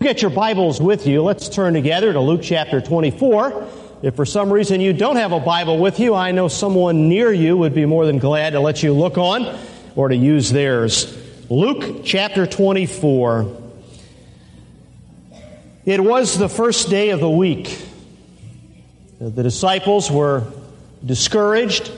get your Bibles with you, let's turn together to Luke chapter 24. If for some reason you don't have a Bible with you, I know someone near you would be more than glad to let you look on or to use theirs. Luke chapter 24. It was the first day of the week. The disciples were discouraged,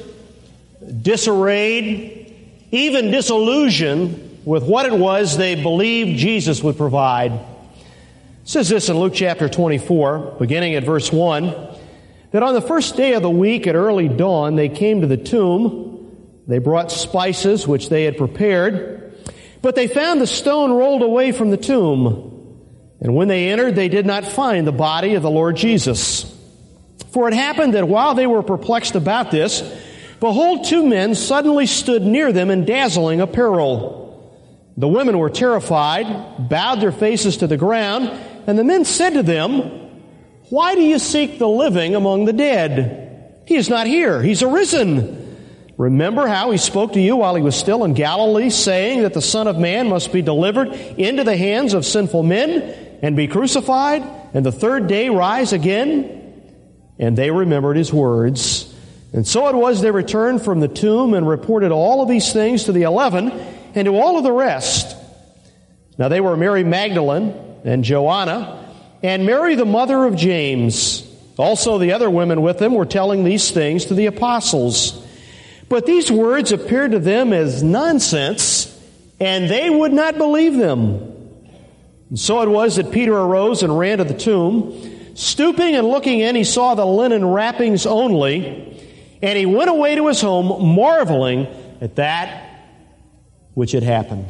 disarrayed, even disillusioned with what it was they believed Jesus would provide. It says this in Luke chapter 24, beginning at verse 1, that on the first day of the week at early dawn they came to the tomb. They brought spices which they had prepared, but they found the stone rolled away from the tomb. And when they entered, they did not find the body of the Lord Jesus. For it happened that while they were perplexed about this, behold, two men suddenly stood near them in dazzling apparel. The women were terrified, bowed their faces to the ground, and the men said to them, "Why do you seek the living among the dead? He is not here, he's arisen. Remember how he spoke to you while he was still in Galilee, saying that the Son of Man must be delivered into the hands of sinful men and be crucified, and the third day rise again?" And they remembered his words. And so it was they returned from the tomb and reported all of these things to the 11 and to all of the rest. Now they were Mary Magdalene and Joanna and Mary the mother of James. Also the other women with them were telling these things to the apostles. But these words appeared to them as nonsense, and they would not believe them. And so it was that Peter arose and ran to the tomb. Stooping and looking in, he saw the linen wrappings only, and he went away to his home, marveling at that which had happened.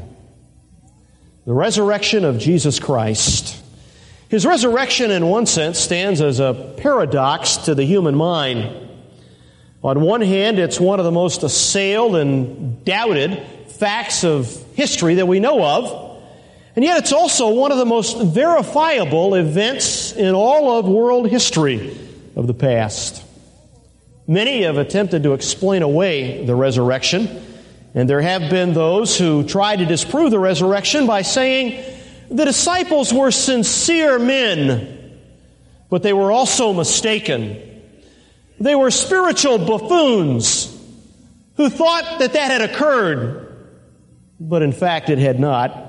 The resurrection of Jesus Christ. His resurrection, in one sense, stands as a paradox to the human mind. On one hand, it's one of the most assailed and doubted facts of history that we know of, and yet it's also one of the most verifiable events in all of world history of the past. Many have attempted to explain away the resurrection, and there have been those who tried to disprove the resurrection by saying the disciples were sincere men, but they were also mistaken. They were spiritual buffoons who thought that had occurred, but in fact it had not.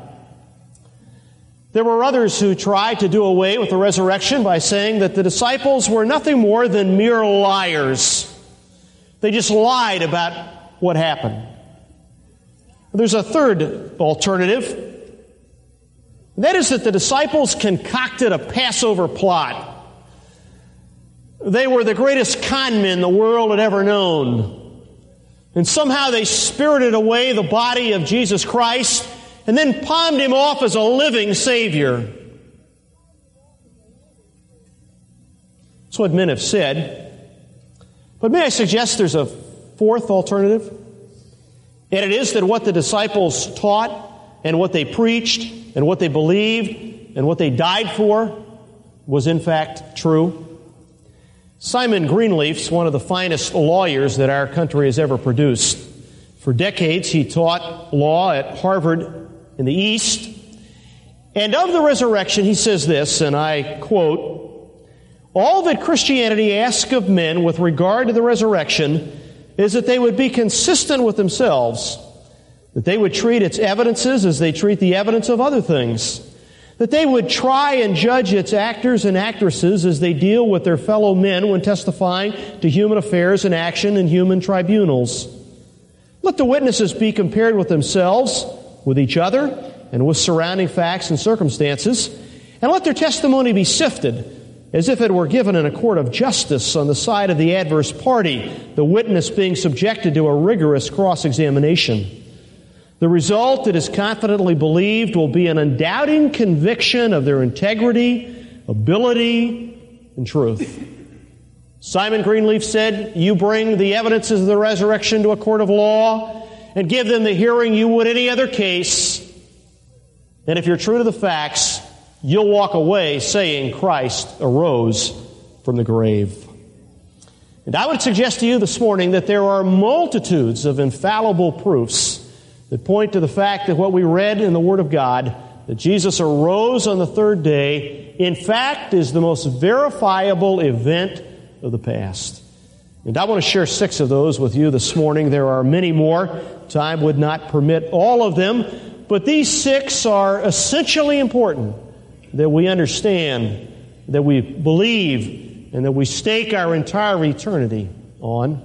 There were others who tried to do away with the resurrection by saying that the disciples were nothing more than mere liars. They just lied about what happened. There's a third alternative. And that is that the disciples concocted a Passover plot. They were the greatest con men the world had ever known. And somehow they spirited away the body of Jesus Christ and then palmed him off as a living Savior. That's what men have said. But may I suggest there's a fourth alternative? And it is that what the disciples taught and what they preached and what they believed and what they died for was in fact true. Simon Greenleaf's one of the finest lawyers that our country has ever produced. For decades he taught law at Harvard in the East. And of the resurrection he says this, and I quote, "All that Christianity asks of men with regard to the resurrection is that they would be consistent with themselves, that they would treat its evidences as they treat the evidence of other things, that they would try and judge its actors and actresses as they deal with their fellow men when testifying to human affairs and action in human tribunals. Let the witnesses be compared with themselves, with each other, and with surrounding facts and circumstances, and let their testimony be sifted as if it were given in a court of justice on the side of the adverse party, the witness being subjected to a rigorous cross-examination. The result, it is confidently believed, will be an undoubting conviction of their integrity, ability, and truth." Simon Greenleaf said, "You bring the evidences of the resurrection to a court of law and give them the hearing you would any other case. And if you're true to the facts, you'll walk away saying Christ arose from the grave." And I would suggest to you this morning that there are multitudes of infallible proofs that point to the fact that what we read in the Word of God that Jesus arose on the third day, in fact, is the most verifiable event of the past. And I want to share 6 of those with you this morning. There are many more. Time would not permit all of them. But these 6 are essentially important that we understand, that we believe, and that we stake our entire eternity on.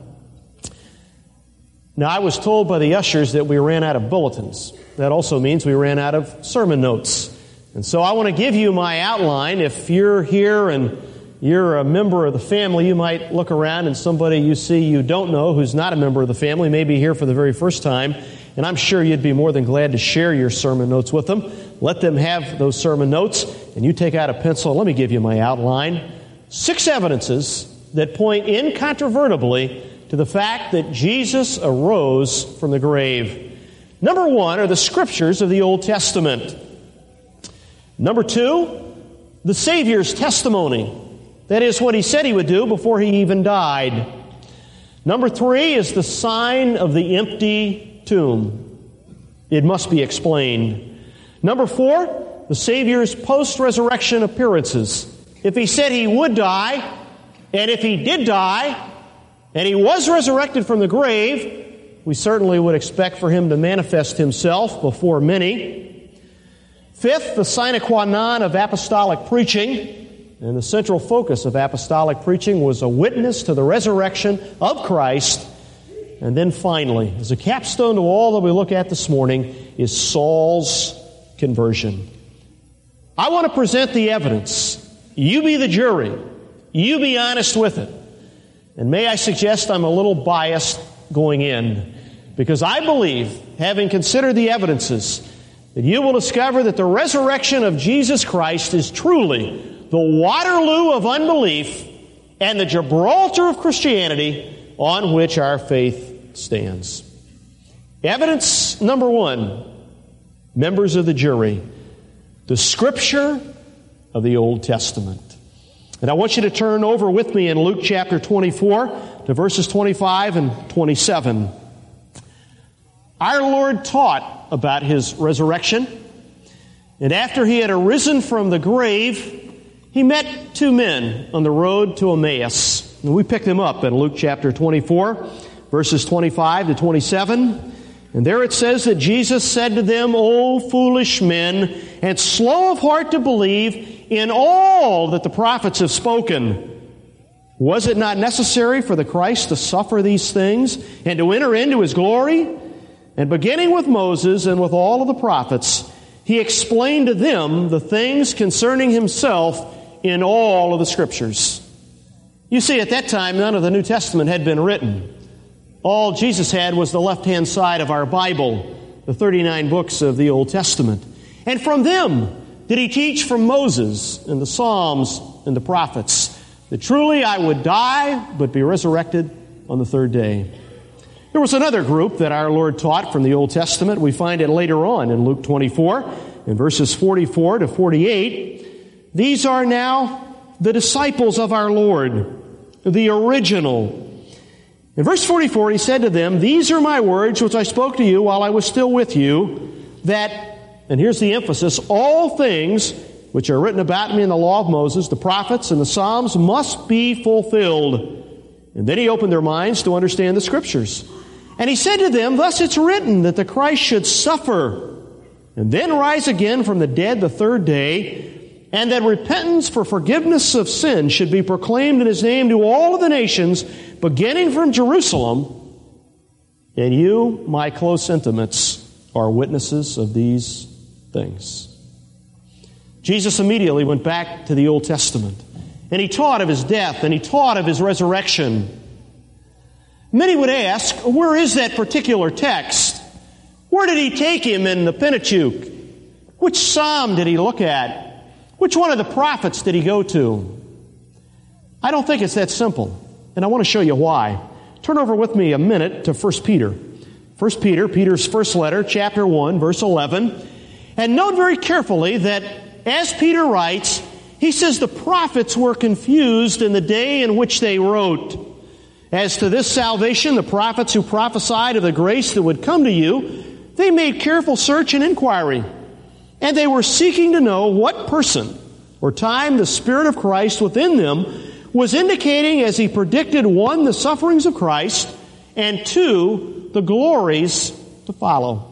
Now, I was told by the ushers that we ran out of bulletins. That also means we ran out of sermon notes. And so I want to give you my outline. If you're here and you're a member of the family, you might look around and somebody you see you don't know who's not a member of the family may be here for the very first time, and I'm sure you'd be more than glad to share your sermon notes with them. Let them have those sermon notes, and you take out a pencil. Let me give you my outline. 6 evidences that point incontrovertibly to the fact that Jesus arose from the grave. Number 1 are the Scriptures of the Old Testament. Number 2, the Savior's testimony. That is what He said He would do before He even died. Number 3 is the sign of the empty tomb. It must be explained. Number 4, the Savior's post-resurrection appearances. If He said He would die, and if He did die, and He was resurrected from the grave, we certainly would expect for Him to manifest Himself before many. 5th, the sine qua non of apostolic preaching. And the central focus of apostolic preaching was a witness to the resurrection of Christ. And then finally, as a capstone to all that we look at this morning, is Saul's conversion. I want to present the evidence. You be the jury. You be honest with it. And may I suggest I'm a little biased going in, because I believe, having considered the evidences, that you will discover that the resurrection of Jesus Christ is truly the Waterloo of unbelief and the Gibraltar of Christianity on which our faith stands. Evidence number 1, members of the jury, the Scripture of the Old Testament. And I want you to turn over with me in Luke chapter 24 to verses 25 and 27. Our Lord taught about His resurrection, and after He had arisen from the grave, He met 2 men on the road to Emmaus. And we pick them up in Luke chapter 24, verses 25 to 27. And there it says that Jesus said to them, "O foolish men, and slow of heart to believe in all that the prophets have spoken. Was it not necessary for the Christ to suffer these things and to enter into His glory?" And beginning with Moses and with all of the prophets, He explained to them the things concerning Himself in all of the Scriptures. You see, at that time, none of the New Testament had been written. All Jesus had was the left-hand side of our Bible, the 39 books of the Old Testament. And from them did He teach from Moses and the Psalms and the prophets, that truly I would die, but be resurrected on the third day. There was another group that our Lord taught from the Old Testament. We find it later on in Luke 24, in verses 44 to 48. These are now the disciples of our Lord, the original. In verse 44, He said to them, "These are my words which I spoke to you while I was still with you, that," and here's the emphasis, "all things which are written about me in the law of Moses, the prophets, and the Psalms must be fulfilled." And then He opened their minds to understand the Scriptures. And He said to them, "Thus it's written that the Christ should suffer, and then rise again from the dead the third day, and that repentance for forgiveness of sin should be proclaimed in His name to all of the nations, beginning from Jerusalem. And you, my close intimates, are witnesses of these things." Jesus immediately went back to the Old Testament, and He taught of His death, and He taught of His resurrection. Many would ask, where is that particular text? Where did He take Him in the Pentateuch? Which psalm did He look at? Which one of the prophets did He go to? I don't think it's that simple, and I want to show you why. Turn over with me a minute to 1 Peter. 1 Peter, Peter's first letter, chapter 1, verse 11. And note very carefully that as Peter writes, he says the prophets were confused in the day in which they wrote. As to this salvation, the prophets who prophesied of the grace that would come to you, they made careful search and inquiry, And they were seeking to know what person or time the Spirit of Christ within them was indicating as he predicted, 1, the sufferings of Christ, and 2, the glories to follow.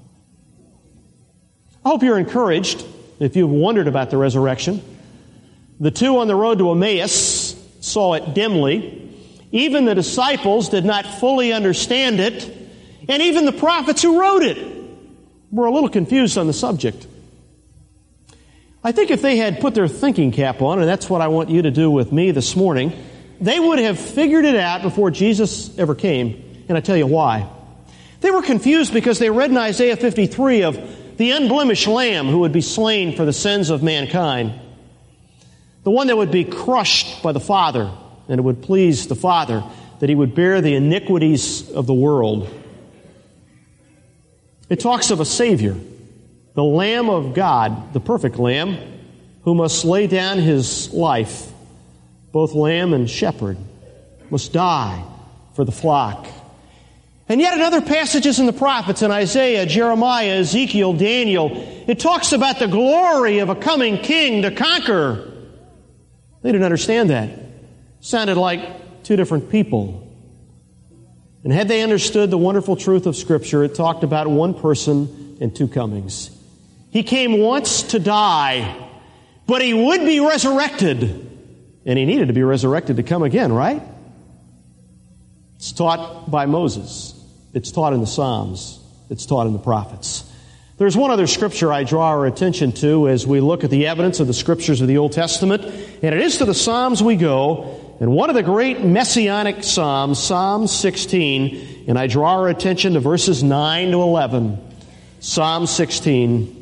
I hope you're encouraged if you've wondered about the resurrection. The 2 on the road to Emmaus saw it dimly. Even the disciples did not fully understand it. And even the prophets who wrote it were a little confused on the subject. I think if they had put their thinking cap on, and that's what I want you to do with me this morning, they would have figured it out before Jesus ever came. And I tell you why. They were confused because they read in Isaiah 53 of the unblemished Lamb who would be slain for the sins of mankind. The one that would be crushed by the Father, and it would please the Father that he would bear the iniquities of the world. It talks of a Savior, the Lamb of God, the perfect Lamb, who must lay down his life, both lamb and shepherd, must die for the flock. And yet in other passages in the prophets, in Isaiah, Jeremiah, Ezekiel, Daniel, it talks about the glory of a coming king to conquer. They didn't understand that. It sounded like 2 different people. And had they understood the wonderful truth of Scripture, it talked about 1 person and 2 comings. He came once to die, but he would be resurrected. And he needed to be resurrected to come again, right? It's taught by Moses. It's taught in the Psalms. It's taught in the prophets. There's one other scripture I draw our attention to as we look at the evidence of the scriptures of the Old Testament, and it is to the Psalms we go, and one of the great messianic Psalms, Psalm 16, and I draw our attention to verses 9 to 11. Psalm 16.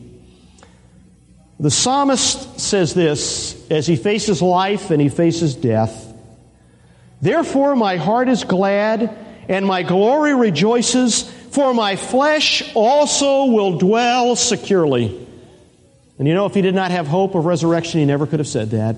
The psalmist says this as he faces life and he faces death. Therefore my heart is glad and my glory rejoices, for my flesh also will dwell securely. And you know, if he did not have hope of resurrection, he never could have said that.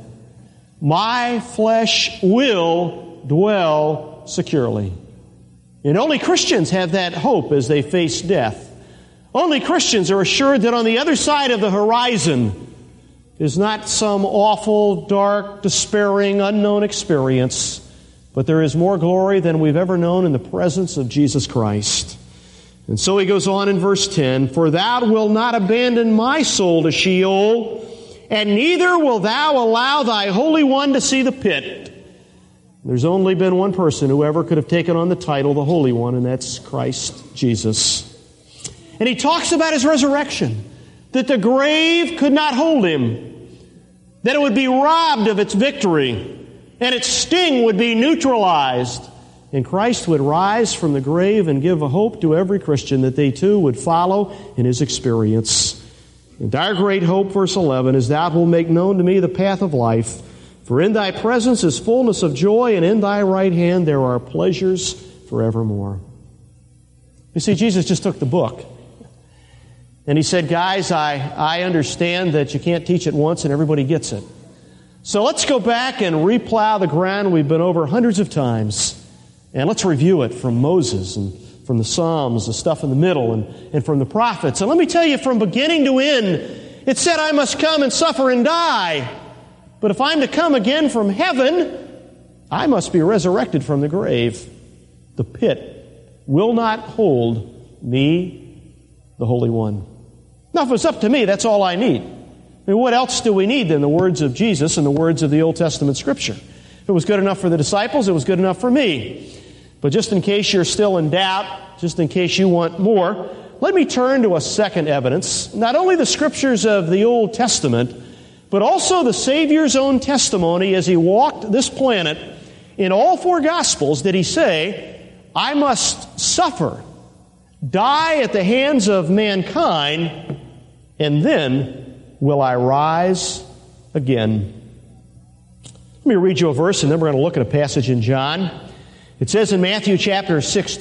My flesh will dwell securely. And only Christians have that hope as they face death. Only Christians are assured that on the other side of the horizon is not some awful, dark, despairing, unknown experience, but there is more glory than we've ever known in the presence of Jesus Christ. And so he goes on in verse 10, For thou wilt not abandon my soul to Sheol, and neither will thou allow thy Holy One to see the pit. There's only been 1 person who ever could have taken on the title, the Holy One, and that's Christ Jesus. And he talks about his resurrection, that the grave could not hold him, that it would be robbed of its victory, and its sting would be neutralized, and Christ would rise from the grave and give a hope to every Christian that they too would follow in his experience. And our great hope, verse 11, is thou wilt make known to me the path of life, for in thy presence is fullness of joy, and in thy right hand there are pleasures forevermore. You see, Jesus just took the book. And he said, guys, I understand that you can't teach it once and everybody gets it. So let's go back and replow the ground we've been over hundreds of times. And let's review it from Moses and from the Psalms, the stuff in the middle, and from the prophets. And let me tell you, from beginning to end, it said I must come and suffer and die. But if I'm to come again from heaven, I must be resurrected from the grave. The pit will not hold me, the Holy One. Now, if it's up to me, that's all I need. I mean, what else do we need than the words of Jesus and the words of the Old Testament Scripture? If it was good enough for the disciples, it was good enough for me. But just in case you're still in doubt, just in case you want more, let me turn to a second evidence. Not only the Scriptures of the Old Testament, but also the Savior's own testimony as he walked this planet. In all 4 Gospels did he say, I must suffer, die at the hands of mankind, and then will I rise again. Let me read you a verse, and then we're going to look at a passage in John. It says in Matthew chapter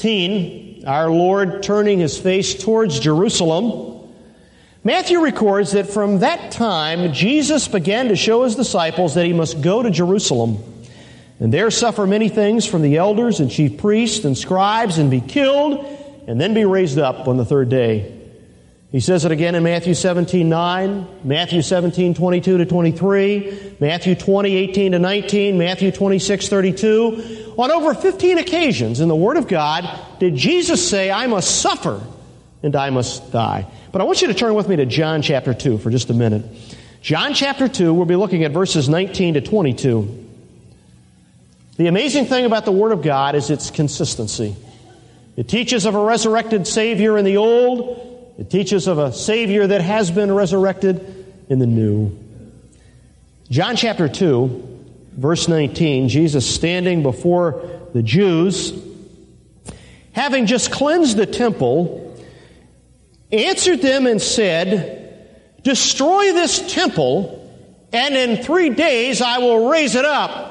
16, our Lord turning his face towards Jerusalem, Matthew records that from that time Jesus began to show his disciples that he must go to Jerusalem and there suffer many things from the elders and chief priests and scribes and be killed and then be raised up on the 3rd day. He says it again in Matthew 17:9, Matthew 17:22-23, Matthew 20:18-19, Matthew 26:32. On over 15 occasions in the Word of God did Jesus say, I must suffer and I must die. But I want you to turn with me to John chapter 2 for just a minute. John chapter 2, we'll be looking at verses 19-22. The amazing thing about the Word of God is its consistency. It teaches of a resurrected Savior in the Old. It teaches of a Savior that has been resurrected in the New. John chapter 2, verse 19, Jesus standing before the Jews, having just cleansed the temple, answered them and said, destroy this temple, and in 3 days I will raise it up.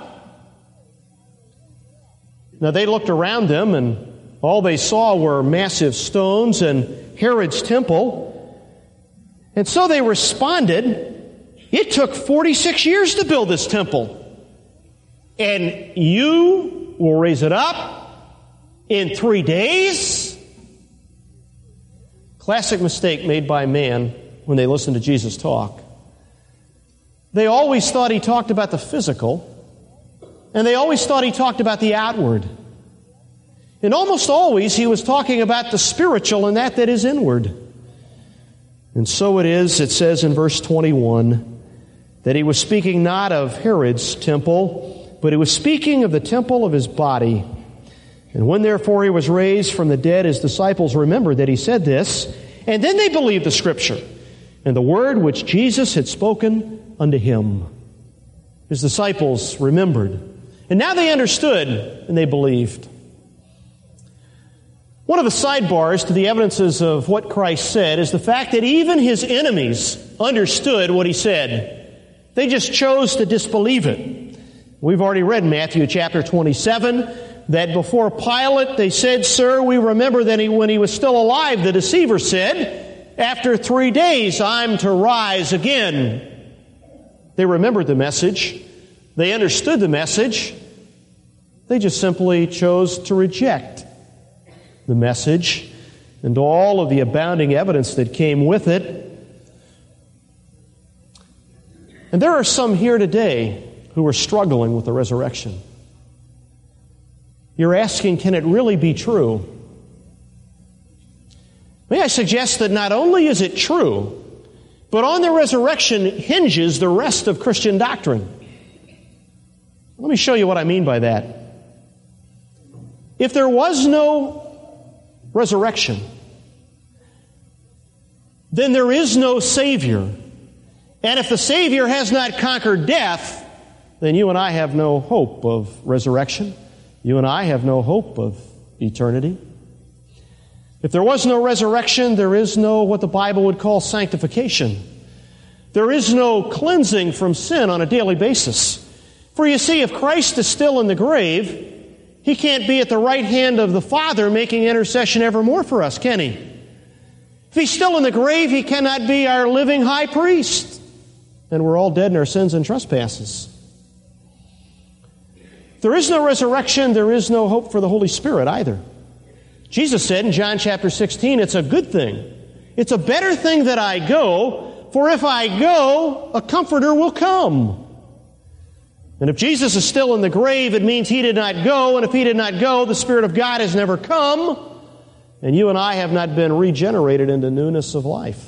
Now they looked around them, and all they saw were massive stones and Herod's temple. And so they responded, it took 46 years to build this temple, and you will raise it up in 3 days? Classic mistake made by man when they listen to Jesus talk. They always thought he talked about the physical, and they always thought he talked about the outward. And almost always he was talking about the spiritual and that is inward. And so it is, it says in verse 21, that he was speaking not of Herod's temple, but he was speaking of the temple of his body. And when therefore he was raised from the dead, his disciples remembered that he said this, and then they believed the Scripture and the word which Jesus had spoken unto him. His disciples remembered. And now they understood and they believed. One of the sidebars to the evidences of what Christ said is the fact that even his enemies understood what he said. They just chose to disbelieve it. We've already read Matthew chapter 27, that before Pilate they said, Sir, we remember that when he was still alive, the deceiver said, after 3 days I'm to rise again. They remembered the message. They understood the message. They just simply chose to reject the message and all of the abounding evidence that came with it. And there are some here today who are struggling with the resurrection. You're asking, can it really be true? May I suggest that not only is it true, but on the resurrection hinges the rest of Christian doctrine. Let me show you what I mean by that. If there was no resurrection, then there is no Savior. And if the Savior has not conquered death, then you and I have no hope of resurrection. You and I have no hope of eternity. If there was no resurrection, there is no what the Bible would call sanctification. There is no cleansing from sin on a daily basis. For you see, if Christ is still in the grave, he can't be at the right hand of the Father making intercession evermore for us, can he? If he's still in the grave, he cannot be our living high priest. And we're all dead in our sins and trespasses. If there is no resurrection, there is no hope for the Holy Spirit either. Jesus said in John chapter 16, it's a good thing. It's a better thing that I go, for if I go, a comforter will come. And if Jesus is still in the grave, it means he did not go, and if he did not go, the Spirit of God has never come, and you and I have not been regenerated into newness of life.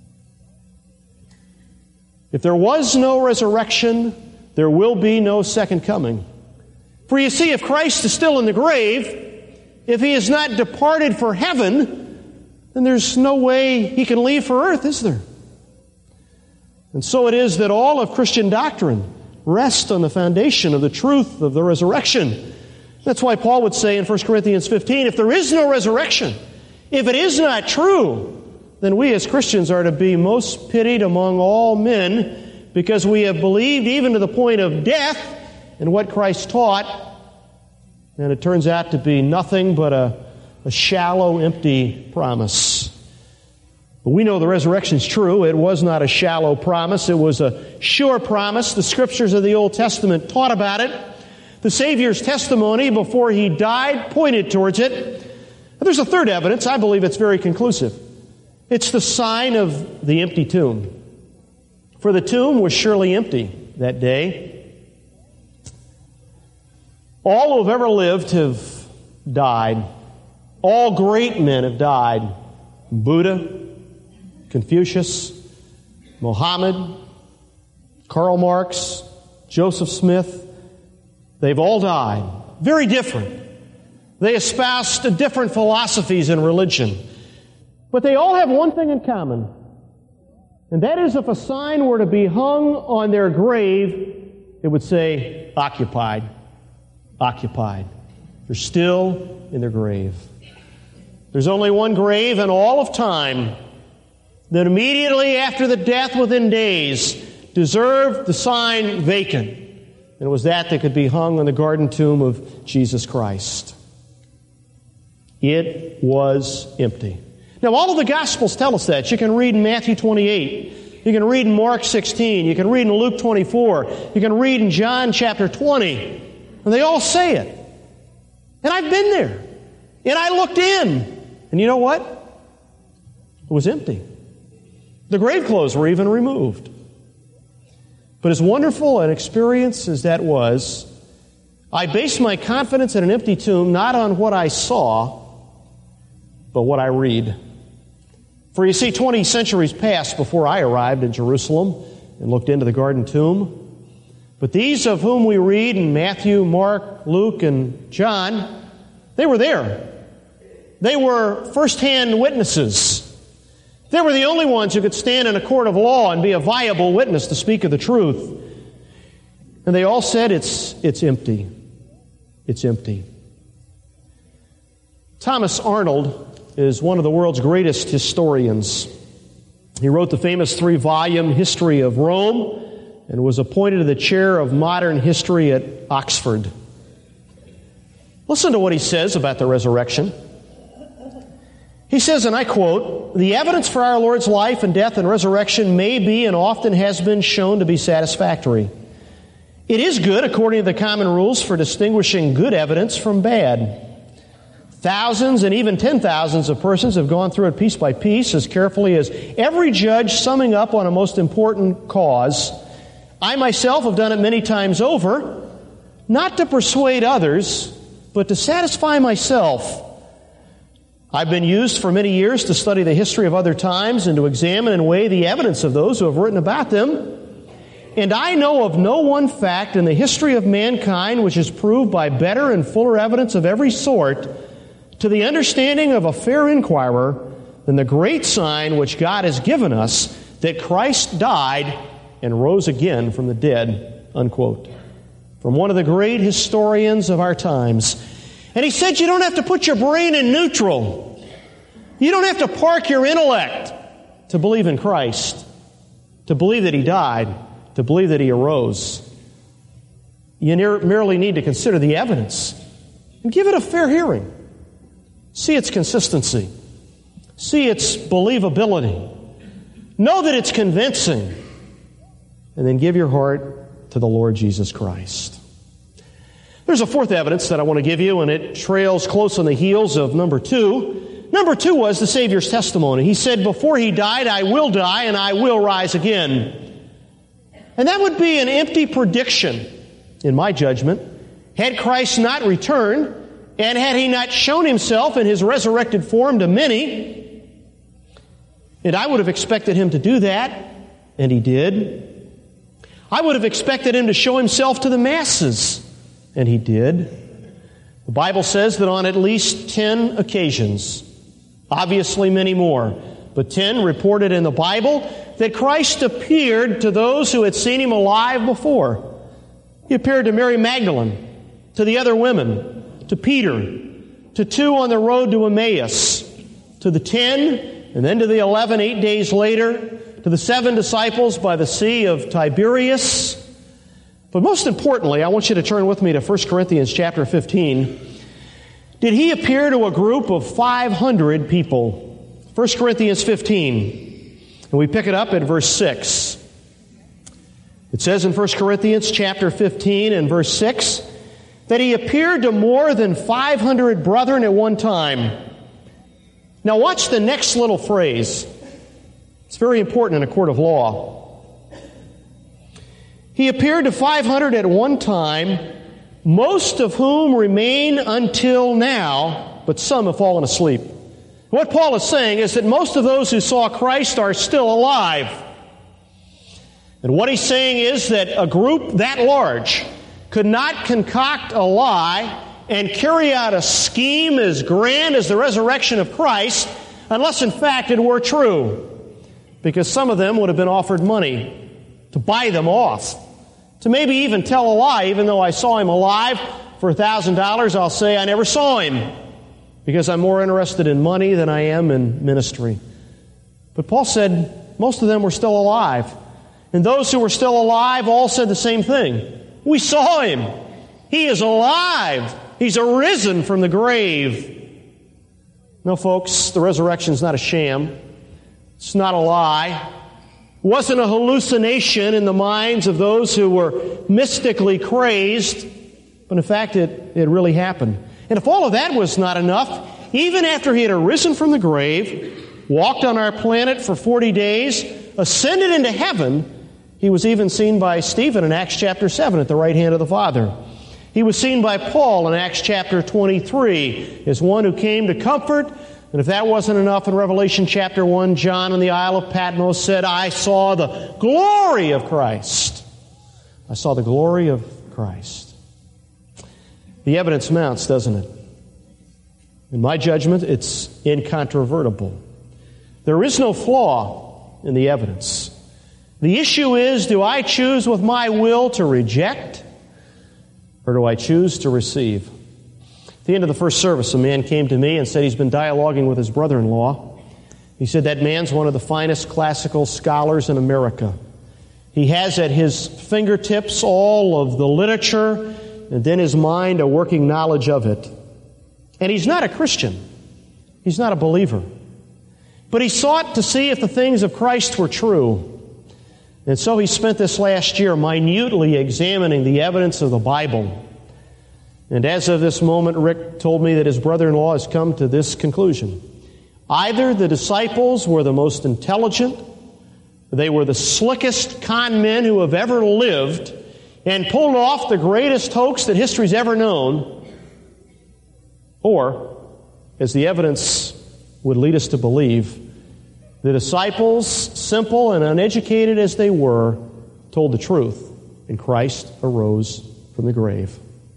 If there was no resurrection, there will be no second coming. For you see, if Christ is still in the grave, if he is not departed for heaven, then there's no way he can leave for earth, is there? And so it is that all of Christian doctrine rests on the foundation of the truth of the resurrection. That's why Paul would say in 1 Corinthians 15, if there is no resurrection, if it is not true, then we as Christians are to be most pitied among all men, because we have believed even to the point of death in what Christ taught, and it turns out to be nothing but a shallow, empty promise. But we know the resurrection is true. It was not a shallow promise. It was a sure promise. The Scriptures of the Old Testament taught about it. The Savior's testimony before he died pointed towards it. And there's a third evidence. I believe it's very conclusive. It's the sign of the empty tomb. For the tomb was surely empty that day. All who have ever lived have died. All great men have died. Buddha, Confucius, Mohammed, Karl Marx, Joseph Smith, they've all died. Very different. They espoused different philosophies in religion. But they all have one thing in common. And that is, if a sign were to be hung on their grave, it would say, occupied. Occupied. They're still in their grave. There's only one grave in all of time that immediately after the death, within days, deserved the sign vacant. And it was that could be hung on the garden tomb of Jesus Christ. It was empty. Now, all of the Gospels tell us that. You can read in Matthew 28. You can read in Mark 16. You can read in Luke 24. You can read in John chapter 20. And they all say it. And I've been there. And I looked in. And you know what? It was empty. The grave clothes were even removed. But as wonderful an experience as that was, I based my confidence in an empty tomb not on what I saw, but what I read. For you see, 20 centuries passed before I arrived in Jerusalem and looked into the garden tomb. But these of whom we read in Matthew, Mark, Luke, and John, they were there. They were first-hand witnesses. They were the only ones who could stand in a court of law and be a viable witness to speak of the truth. And they all said, it's empty. It's empty. Thomas Arnold is one of the world's greatest historians. He wrote the famous 3-volume History of Rome and was appointed to the chair of modern history at Oxford. Listen to what he says about the resurrection. He says, and I quote, "The evidence for our Lord's life and death and resurrection may be and often has been shown to be satisfactory. It is good, according to the common rules for distinguishing good evidence from bad. Thousands and even 10,000s of persons have gone through it piece by piece, as carefully as every judge summing up on a most important cause. I myself have done it many times over, not to persuade others, but to satisfy myself. I've been used for many years to study the history of other times and to examine and weigh the evidence of those who have written about them. And I know of no one fact in the history of mankind which is proved by better and fuller evidence of every sort to the understanding of a fair inquirer than the great sign which God has given us, that Christ died and rose again from the dead," unquote. From one of the great historians of our times. And he said you don't have to put your brain in neutral. You don't have to park your intellect to believe in Christ, to believe that He died, to believe that He arose. You merely need to consider the evidence and give it a fair hearing. See its consistency. See its believability. Know that it's convincing. And then give your heart to the Lord Jesus Christ. There's a fourth evidence that I want to give you, and it trails close on the heels of number 2. Number 2 was the Savior's testimony. He said, before He died, I will die and I will rise again. And that would be an empty prediction, in my judgment, had Christ not returned, and had He not shown Himself in His resurrected form to many. And I would have expected Him to do that, and He did. I would have expected Him to show Himself to the masses, and He did. The Bible says that on at least 10 occasions, obviously many more, but 10 reported in the Bible, that Christ appeared to those who had seen Him alive before. He appeared to Mary Magdalene, to the other women, to Peter, to 2 on the road to Emmaus, to the 10, and then to the 11 8 days later, to the 7 disciples by the Sea of Tiberias. But most importantly, I want you to turn with me to 1 Corinthians chapter 15. Did He appear to a group of 500 people? 1 Corinthians 15. And we pick it up at verse 6. It says in 1 Corinthians chapter 15 and verse 6 that He appeared to more than 500 brethren at one time. Now watch the next little phrase. It's very important in a court of law. He appeared to 500 at one time, most of whom remain until now, but some have fallen asleep. What Paul is saying is that most of those who saw Christ are still alive. And what he's saying is that a group that large could not concoct a lie and carry out a scheme as grand as the resurrection of Christ unless in fact it were true. Because some of them would have been offered money to buy them off, to maybe even tell a lie. Even though I saw him alive for $1,000, I'll say I never saw him, because I'm more interested in money than I am in ministry. But Paul said most of them were still alive. And those who were still alive all said the same thing. We saw him. He is alive. He's arisen from the grave. No, folks, the resurrection is not a sham. It's not a lie. It wasn't a hallucination in the minds of those who were mystically crazed, but in fact it really happened. And if all of that was not enough, even after he had arisen from the grave, walked on our planet for 40 days, ascended into heaven, he was even seen by Stephen in Acts chapter 7 at the right hand of the Father. He was seen by Paul in Acts chapter 23 as one who came to comfort. And if that wasn't enough, in Revelation chapter 1, John on the Isle of Patmos said, I saw the glory of Christ. I saw the glory of Christ. The evidence mounts, doesn't it? In my judgment, it's incontrovertible. There is no flaw in the evidence. The issue is, do I choose with my will to reject, or do I choose to receive? At the end of the first service, a man came to me and said he's been dialoguing with his brother-in-law. He said that man's one of the finest classical scholars in America. He has at his fingertips all of the literature, and then his mind a working knowledge of it. And he's not a Christian. He's not a believer. But he sought to see if the things of Christ were true. And so he spent this last year minutely examining the evidence of the Bible. And as of this moment, Rick told me that his brother-in-law has come to this conclusion. Either the disciples were the most intelligent, they were the slickest con men who have ever lived, and pulled off the greatest hoax that history's ever known, or, as the evidence would lead us to believe, the disciples, simple and uneducated as they were, told the truth, and Christ arose from the grave.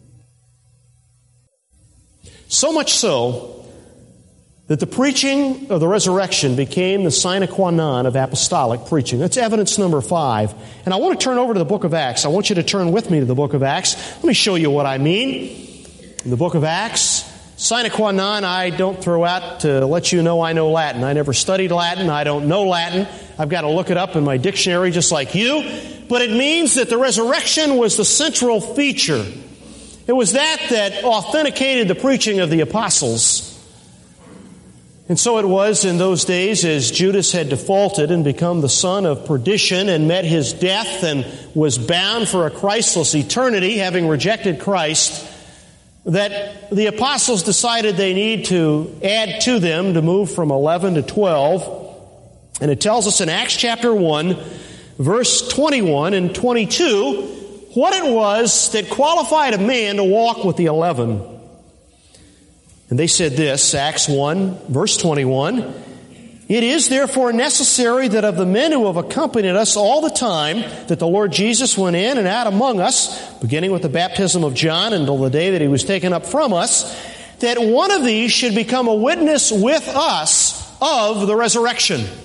So much so that the preaching of the resurrection became the sine qua non of apostolic preaching. That's evidence number 5. And I want to turn over to the book of Acts. I want you to turn with me to the book of Acts. Let me show you what I mean. In the book of Acts, sine qua non I don't throw out to let you know I know Latin. I never studied Latin. I don't know Latin. I've got to look it up in my dictionary just like you. But it means that the resurrection was the central feature. It was that authenticated the preaching of the apostles. And so it was in those days, as Judas had defaulted and become the son of perdition and met his death and was bound for a Christless eternity, having rejected Christ, that the apostles decided they need to add to them to move from 11 to 12. And it tells us in Acts chapter 1, verse 21 and 22, what it was that qualified a man to walk with the 11. And they said this, Acts 1, verse 21, It is therefore necessary that of the men who have accompanied us all the time that the Lord Jesus went in and out among us, beginning with the baptism of John until the day that he was taken up from us, that one of these should become a witness with us of the resurrection. It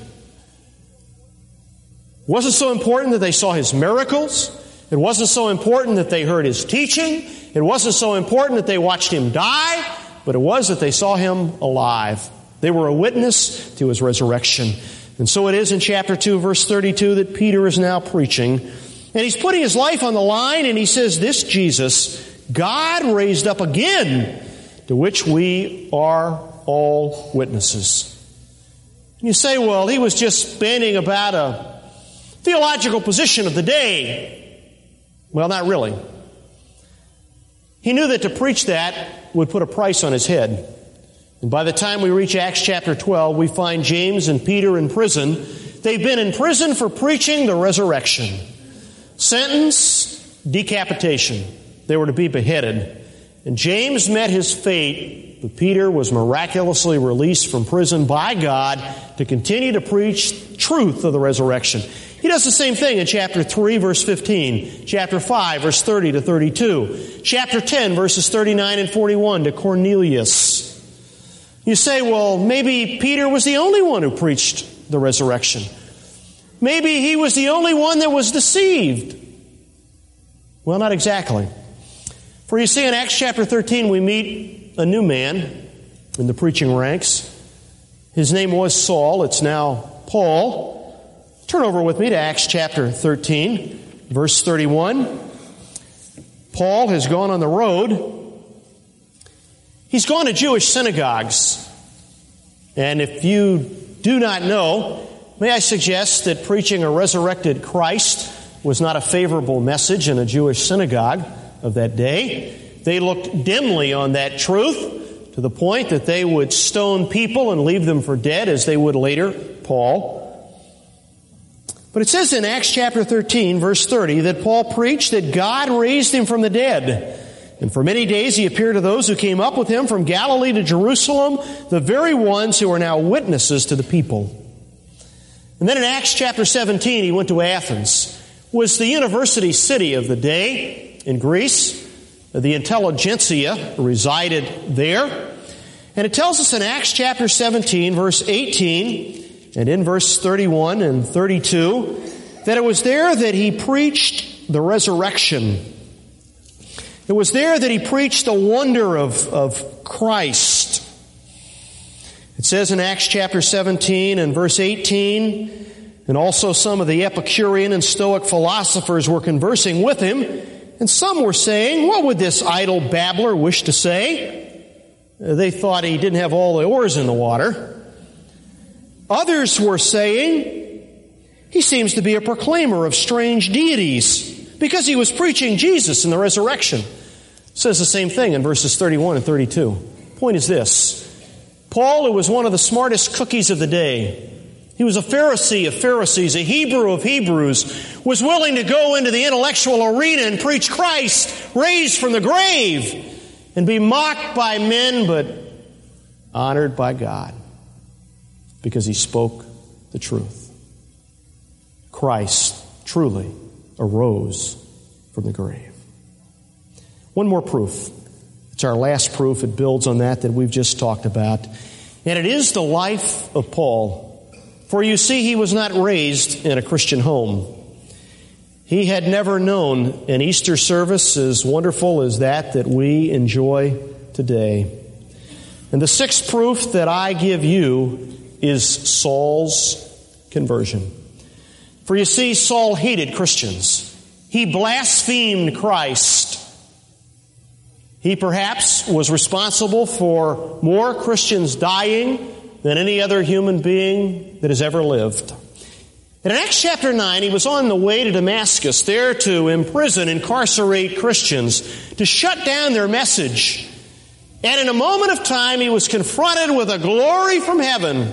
wasn't so important that they saw his miracles. It wasn't so important that they heard his teaching. It wasn't so important that they watched him die, but it was that they saw him alive. They were a witness to his resurrection. And so it is in chapter 2, verse 32, that Peter is now preaching. And he's putting his life on the line, and he says, this Jesus, God raised up again, to which we are all witnesses. And you say, well, he was just bandying about a theological position of the day. Well, not really. He knew that to preach that would put a price on his head. And by the time we reach Acts chapter 12, we find James and Peter in prison. They've been in prison for preaching the resurrection. Sentence, decapitation. They were to be beheaded. And James met his fate, but Peter was miraculously released from prison by God to continue to preach truth of the resurrection. He does the same thing in chapter 3, verse 15, chapter 5, verse 30 to 32, chapter 10, verses 39 and 41 to Cornelius. You say, well, maybe Peter was the only one who preached the resurrection. Maybe he was the only one that was deceived. Well, not exactly. For you see, in Acts chapter 13, we meet a new man in the preaching ranks. His name was Saul. It's now Paul. Turn over with me to Acts chapter 13, verse 31. Paul has gone on the road. He's gone to Jewish synagogues. And if you do not know, may I suggest that preaching a resurrected Christ was not a favorable message in a Jewish synagogue of that day. They looked dimly on that truth to the point that they would stone people and leave them for dead, as they would later Paul. But it says in Acts chapter 13, verse 30, that Paul preached that God raised him from the dead. And for many days he appeared to those who came up with him from Galilee to Jerusalem, the very ones who are now witnesses to the people. And then in Acts chapter 17, he went to Athens. It was the university city of the day in Greece. The intelligentsia resided there. And it tells us in Acts chapter 17, verse 18, and in verse 31 and 32, that it was there that he preached the resurrection. It was there that he preached the wonder of Christ. It says in Acts chapter 17 and verse 18, and also some of the Epicurean and Stoic philosophers were conversing with him, and some were saying, what would this idle babbler wish to say? They thought he didn't have all the oars in the water. Others were saying, he seems to be a proclaimer of strange deities because he was preaching Jesus and the resurrection. It says the same thing in verses 31 and 32. Point is this. Paul, who was one of the smartest cookies of the day, he was a Pharisee of Pharisees, a Hebrew of Hebrews, was willing to go into the intellectual arena and preach Christ raised from the grave and be mocked by men but honored by God because he spoke the truth. Christ truly arose from the grave. One more proof. It's our last proof. It builds on that we've just talked about. And it is the life of Paul. For you see, he was not raised in a Christian home. He had never known an Easter service as wonderful as that we enjoy today. And the sixth proof that I give you is Saul's conversion. For you see, Saul hated Christians. He blasphemed Christ. He perhaps was responsible for more Christians dying than any other human being that has ever lived. And in Acts chapter 9, he was on the way to Damascus, there to incarcerate Christians, to shut down their message. And in a moment of time, he was confronted with a glory from heaven.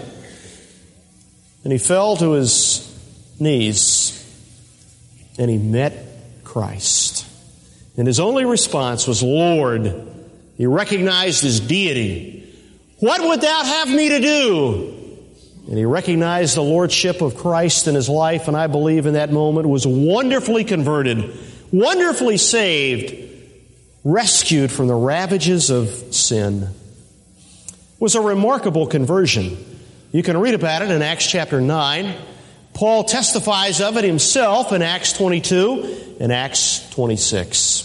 And he fell to his knees, and he met Christ. And his only response was, Lord. He recognized his deity. What would thou have me to do? And he recognized the lordship of Christ in his life, and I believe in that moment was wonderfully converted, wonderfully saved, rescued from the ravages of sin. It was a remarkable conversion. You can read about it in Acts chapter 9. Paul testifies of it himself in Acts 22 and Acts 26.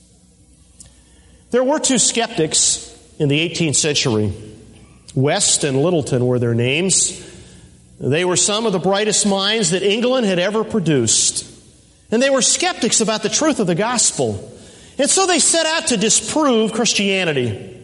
There were two skeptics in the 18th century. West and Littleton were their names. They were some of the brightest minds that England had ever produced. And they were skeptics about the truth of the gospel. And so they set out to disprove Christianity.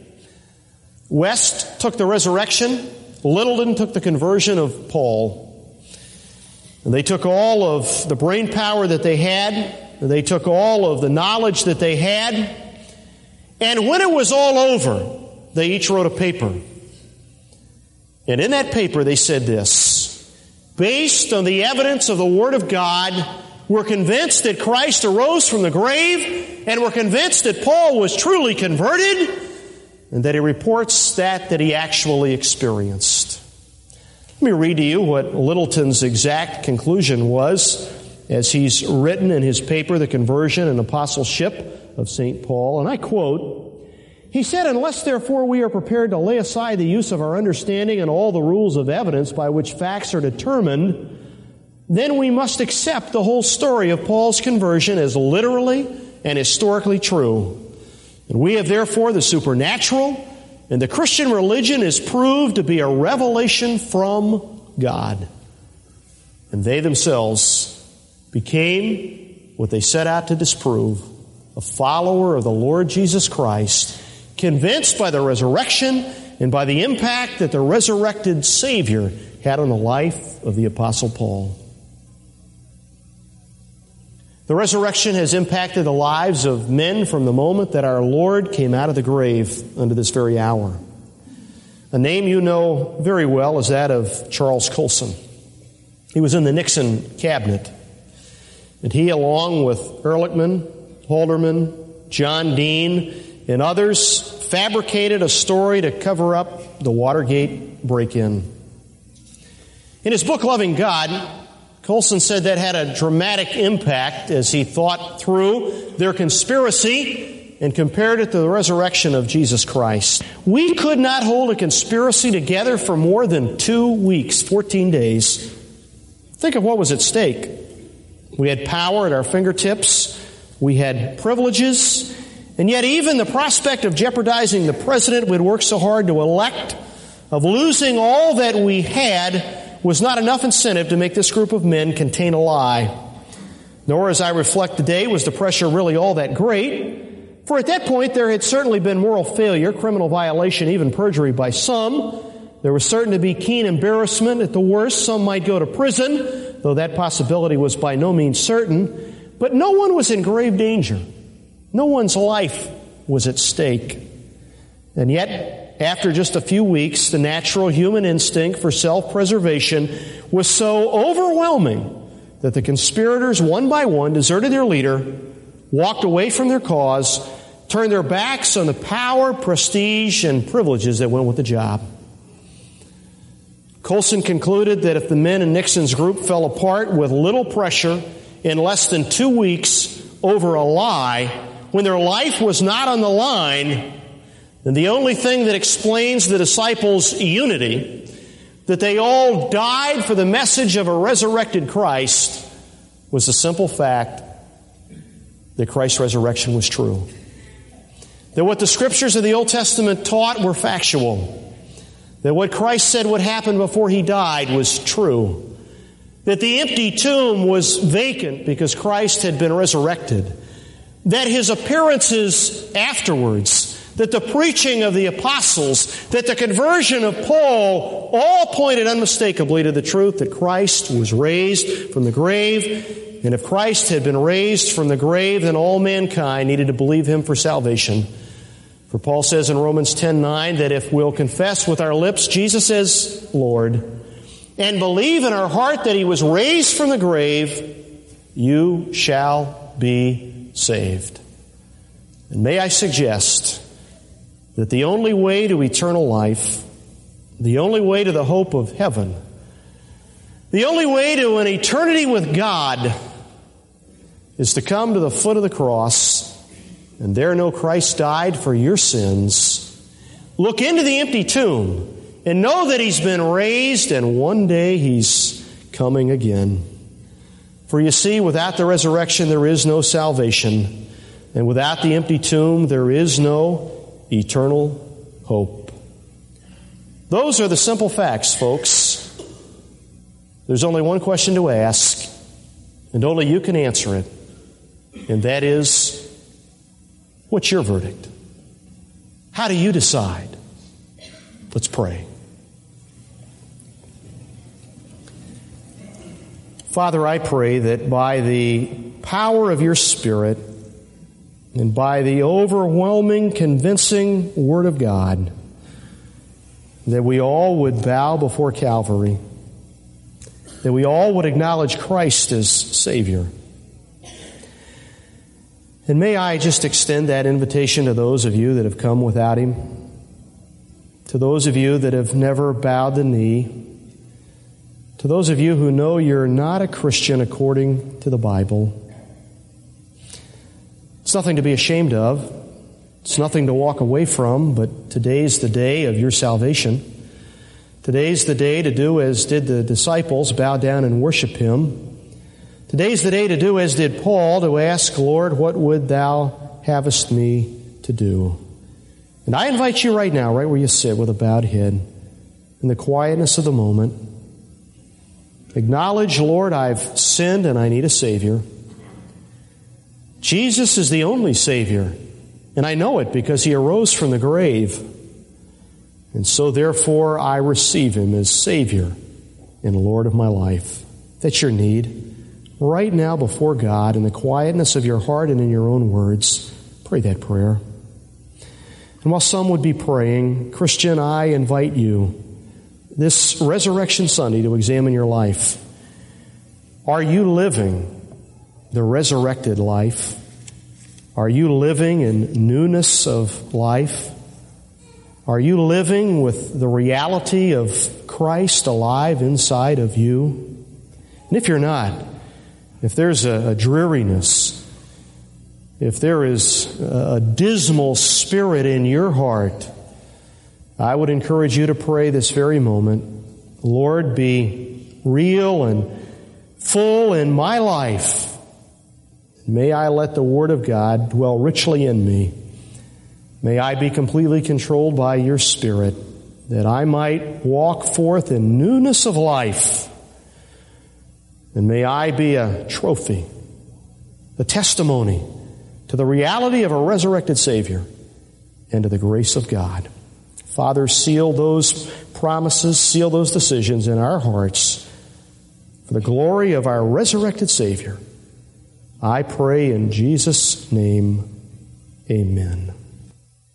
West took the resurrection. Littleton took the conversion of Paul. And they took all of the brain power that they had. They took all of the knowledge that they had. And when it was all over, they each wrote a paper. And in that paper they said this: based on the evidence of the Word of God, were convinced that Christ arose from the grave, and were convinced that Paul was truly converted, and that he reports that he actually experienced. Let me read to you what Littleton's exact conclusion was as he's written in his paper, The Conversion and Apostleship of St. Paul, and I quote, he said, "Unless, therefore, we are prepared to lay aside the use of our understanding and all the rules of evidence by which facts are determined, then we must accept the whole story of Paul's conversion as literally and historically true. And we have, therefore, the supernatural, and the Christian religion is proved to be a revelation from God." And they themselves became what they set out to disprove, a follower of the Lord Jesus Christ, convinced by the resurrection and by the impact that the resurrected Savior had on the life of the Apostle Paul. The resurrection has impacted the lives of men from the moment that our Lord came out of the grave unto this very hour. A name you know very well is that of Charles Colson. He was in the Nixon cabinet, and he, along with Ehrlichman, Halderman, John Dean, and others, fabricated a story to cover up the Watergate break-in. In his book, Loving God, Colson said that had a dramatic impact as he thought through their conspiracy and compared it to the resurrection of Jesus Christ. We could not hold a conspiracy together for more than 2 weeks, 14 days. Think of what was at stake. We had power at our fingertips. We had privileges. And yet even the prospect of jeopardizing the president we'd worked so hard to elect, of losing all that we had, was not enough incentive to make this group of men contain a lie. Nor, as I reflect today, was the pressure really all that great. For at that point, there had certainly been moral failure, criminal violation, even perjury by some. There was certain to be keen embarrassment. At the worst, some might go to prison, though that possibility was by no means certain. But no one was in grave danger. No one's life was at stake. And yet, after just a few weeks, the natural human instinct for self-preservation was so overwhelming that the conspirators, one by one, deserted their leader, walked away from their cause, turned their backs on the power, prestige, and privileges that went with the job. Colson concluded that if the men in Nixon's group fell apart with little pressure in less than 2 weeks over a lie, when their life was not on the line, then the only thing that explains the disciples' unity, that they all died for the message of a resurrected Christ, was the simple fact that Christ's resurrection was true. That what the Scriptures of the Old Testament taught were factual. That what Christ said would happen before He died was true. That the empty tomb was vacant because Christ had been resurrected. That His appearances afterwards, that the preaching of the apostles, that the conversion of Paul, all pointed unmistakably to the truth that Christ was raised from the grave. And if Christ had been raised from the grave, then all mankind needed to believe Him for salvation. For Paul says in Romans 10:9 that if we'll confess with our lips Jesus as Lord and believe in our heart that He was raised from the grave, you shall be saved. And may I suggest that the only way to eternal life, the only way to the hope of heaven, the only way to an eternity with God is to come to the foot of the cross and there know Christ died for your sins. Look into the empty tomb and know that He's been raised and one day He's coming again. For you see, without the resurrection there is no salvation, and without the empty tomb there is no eternal hope. Those are the simple facts, folks. There's only one question to ask, and only you can answer it, and that is, what's your verdict? How do you decide? Let's pray. Father, I pray that by the power of your Spirit and by the overwhelming, convincing Word of God, that we all would bow before Calvary that we all would acknowledge Christ as Savior. And may I just extend that invitation to those of you that have come without Him, to those of you that have never bowed the knee, to those of you who know you're not a Christian according to the Bible. It's nothing to be ashamed of. It's nothing to walk away from, but today's the day of your salvation. Today's the day to do as did the disciples, bow down and worship Him. Today's the day to do as did Paul, to ask, Lord, what would Thou havest me to do? And I invite you right now, right where you sit with a bowed head, in the quietness of the moment, acknowledge, Lord, I've sinned and I need a Savior. Jesus is the only Savior, and I know it because He arose from the grave. And so therefore I receive Him as Savior and Lord of my life. That's your need. Right now before God, in the quietness of your heart and in your own words, pray that prayer. And while some would be praying, Christian, I invite you this Resurrection Sunday to examine your life. Are you living the resurrected life? Are you living in newness of life? Are you living with the reality of Christ alive inside of you? And if you're not, if there's a dreariness, if there is a dismal spirit in your heart, I would encourage you to pray this very moment, Lord, be real and full in my life. May I let the Word of God dwell richly in me. May I be completely controlled by your Spirit, that I might walk forth in newness of life. And may I be a trophy, a testimony to the reality of a resurrected Savior and to the grace of God. Father, seal those promises, seal those decisions in our hearts for the glory of our resurrected Savior. I pray in Jesus' name, amen.